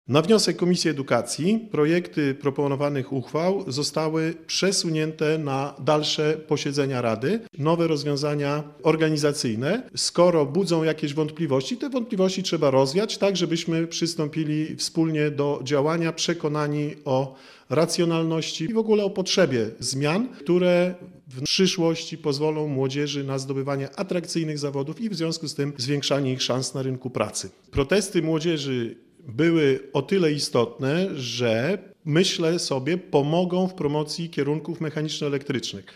Na wniosek Komisji Edukacji projekty proponowanych uchwał zostały przesunięte na dalsze posiedzenia Rady. Nowe rozwiązania organizacyjne, skoro budzą jakieś wątpliwości, te wątpliwości trzeba rozwiać, tak żebyśmy przystąpili wspólnie do działania, przekonani o racjonalności i w ogóle o potrzebie zmian, które w przyszłości pozwolą młodzieży na zdobywanie atrakcyjnych zawodów i w związku z tym zwiększanie ich szans na rynku pracy. Protesty młodzieży były o tyle istotne, że myślę sobie pomogą w promocji kierunków mechaniczno-elektrycznych.